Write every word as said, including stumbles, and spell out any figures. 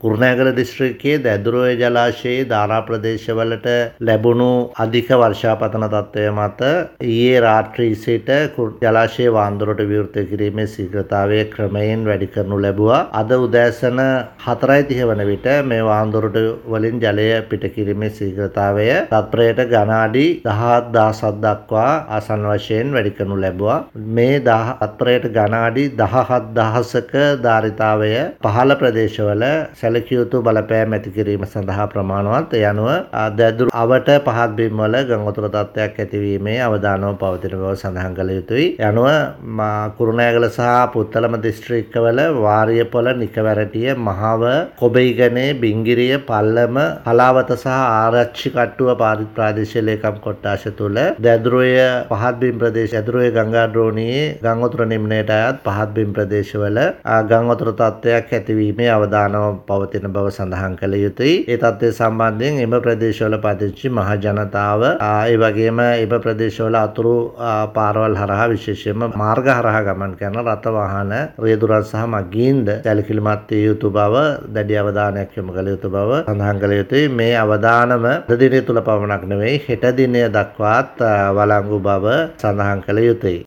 කුරුණෑගල දිස්ත්‍රික්කයේ දැදුරුවේ ජලාශයේ ධාරා ප්‍රදේශවලට ලැබුණු අධික වර්ෂාපතන තත්ත්වය මත ඊයේ රාත්‍රී සිට ජලාශයේ වාන්දරට විවෘත කිරීමේ ශීඝ්‍රතාවය ක්‍රමයෙන් වැඩි කරනු ලැබුවා. අද උදෑසන හතරයි තිහ වන විට මේ වාන්දරට වලින් ජලය පිට කිරීමේ ශීඝ්‍රතාවය තත්පරයට ඝනාඩි දහහත් දහසක් දක්වා ආසන්න වශයෙන් වැඩි කරනු ලැබුවා. මේ තත්පරයට ඝනාඩි දහහත් දහසක ධාරිතාවය පහළ ප්‍රදේශවල සැලකිය යුතු බලපෑම් ඇති කිරීම සඳහා ප්‍රමාණවත්. ඒ අනුව දැදුරු අවට පහත් බිම් වල ගංගාතුර තත්ත්වයක් ඇතිවීමේ අවධානම පවතින බව සඳහන් කළ යුතුයි. ඒ අනුව කුරුණෑගල සහ පුත්තලම දිස්ත්‍රික්කවල වාරියපොළ, නිකවැරටිය, මහව, කොබෙයිගනේ, බිංගිරිය, පල්ලම, හලාවත සහ ආරච්චි කට්ටුව පාරිත් ප්‍රාදේශීය ලේකම් කොට්ටාශ තුළ දැදුරුය පහත් බිම් ප්‍රදේශ දැදුරුවේ ගංගා ද්‍රෝණියේ ගංගාතුර නිම්නයට අයත් පහත් බිම් ප්‍රදේශවල ගංගාතුර තත්ත්වයක් ඇතිවීමේ අවධානම පවතින බව සඳහන් කළ යුතුයි. ඒ තත්ත්වය සම්බන්ධයෙන් එම ප්‍රදේශවල පදිංචි මහ ජනතාව ඒ වගේම එම ප්‍රදේශවල අතුරු පාරවල් හරහා විශේෂයෙන්ම මාර්ග හරහා ගමන් කරන රථ වාහන රියදුරන් සහ මගීන්ද සැලකිලිමත් විය යුතු බව දැඩි අවධානයක් යොමු කළ යුතු බව සඳහන් කළ යුතුයි. මේ අවධානම අද දිනය තුල පමණක් නෙවෙයි හෙට දිනය දක්වාත් වළංගු බව සඳහන් කළ යුතුයි.